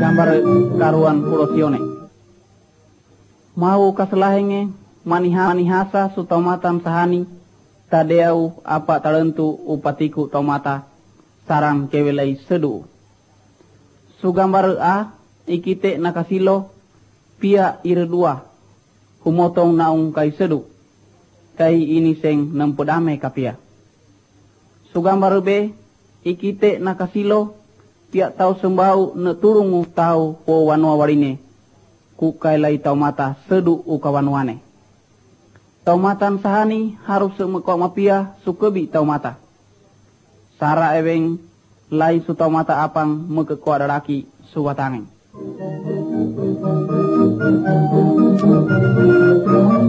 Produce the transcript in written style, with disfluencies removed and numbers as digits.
gambar karuan pulosione. Mau kaselahenge manihasa su taumatan sahani tadeau apa talentu upatiku taumata sarang kewelai sedu. Su gambar a ikite nakasilo pia iredua humotong naung kai sedu kai ini seng nempodame kapia. Su gambar b ikite nakasilo pia tau sembau ne turungu tau po wanua warine ku kailai tau mata sedu ukawanwane. Tau matan sahani harus semekok mapia sukebi tau mata. Sara eweng lai su tau mata apang mekeko adaraki suwatangeng.